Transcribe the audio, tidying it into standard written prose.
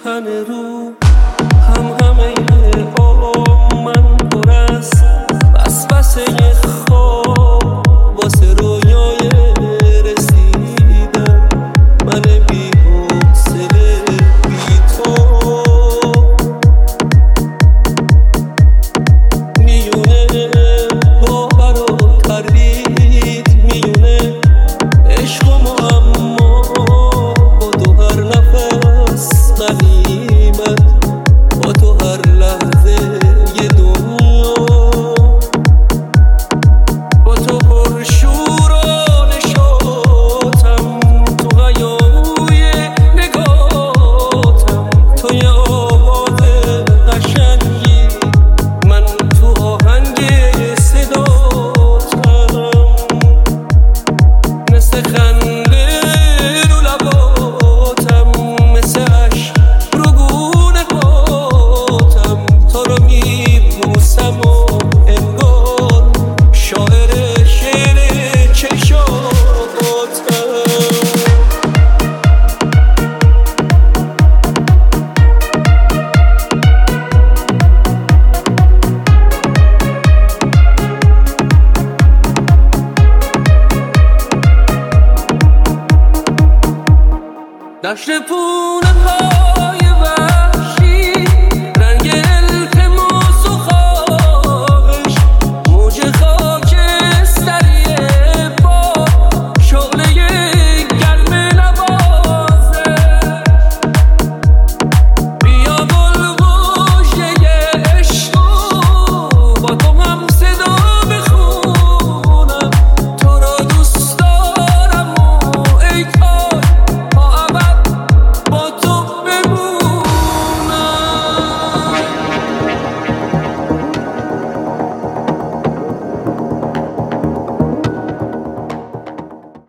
تن رو همه من پر است وسوسه خواب واسه رویای رسیدن من بی حوصله بی تو میونه باور و تردید میونه عشق و معما با تو هر نفس غنیمت با تو هر لحظه یه دنیا با تو پرشور و نشاطم تو هیاهوی نگاتم تو یه آواز قشنگی من تو آهنگ صداتم مثل خنده رو لباتم مثل عشق رو گونه هاتم تو رو میبوسم و انگار شاعر شعر چشاتم دشت پونه ها